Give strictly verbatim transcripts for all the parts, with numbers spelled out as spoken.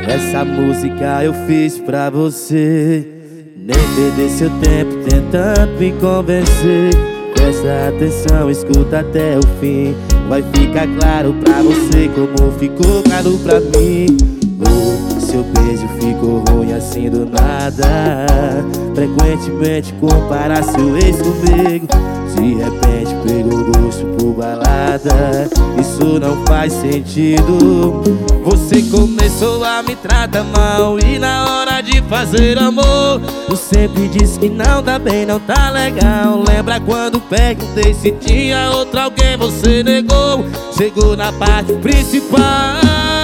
Essa música eu fiz pra você. Nem perder seu tempo tentando me convencer. Presta atenção, escuta até o fim. Vai ficar claro pra você como ficou claro pra mim. Oh, seu beijo ficou ruim assim do nada. Frequentemente compara seu ex comigo. De repente pegou gosto por balada. Isso não faz sentido. Você começou a me tratar mal e na hora de fazer amor tu sempre disse que não dá bem, não tá legal. Lembra quando perguntei se tinha outro alguém, você negou. Chegou na parte principal.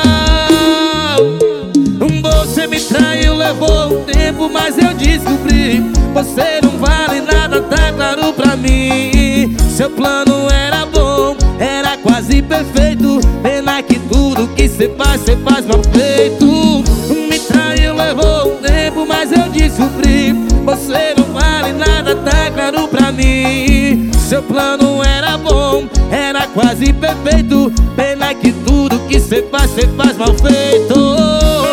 Você me traiu, levou um tempo, mas eu descobri. Você não vale nada, tá claro pra mim. Seu plano era bom, era quase perfeito. Pena que tudo que cê faz, cê faz mal feito. Me traiu, levou um tempo, mas eu descobri. Você não vale nada, tá claro pra mim. Seu plano era bom, era quase perfeito. Pena que tudo que cê faz, cê faz mal feito.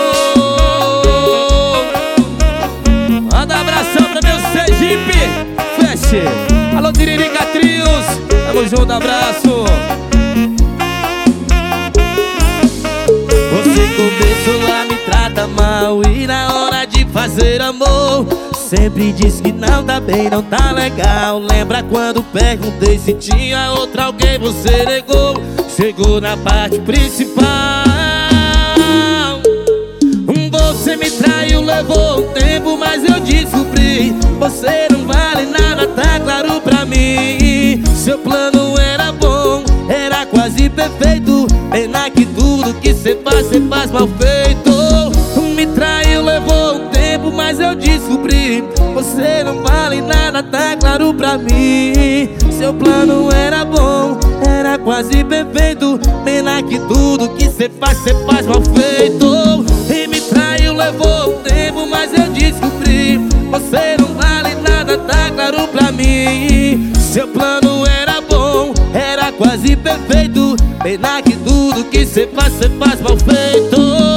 Alô, Tiririca Trios, tamo junto, abraço. Você começou a me tratar mal e na hora de fazer amor sempre diz que não tá bem, não tá legal. Lembra quando perguntei se tinha outro alguém, você negou. Chegou na parte principal. Você me traiu, levou um tempo, mas eu descobri. Você não vale nada, tá claro pra mim. Seu plano era bom, era quase perfeito. Pena que tudo que cê faz, cê faz mal feito. Me traiu, levou um tempo, mas eu descobri. Você não vale nada, tá claro pra mim. Seu plano era bom, era quase perfeito. Pena que tudo que cê faz, cê faz mal feito. E me traiu, levou um tempo, mas eu descobri. Você não vale nada, tá claro pra mim. Seu plano era bom, era quase perfeito. Pena que tudo que cê faz, cê faz mal feito.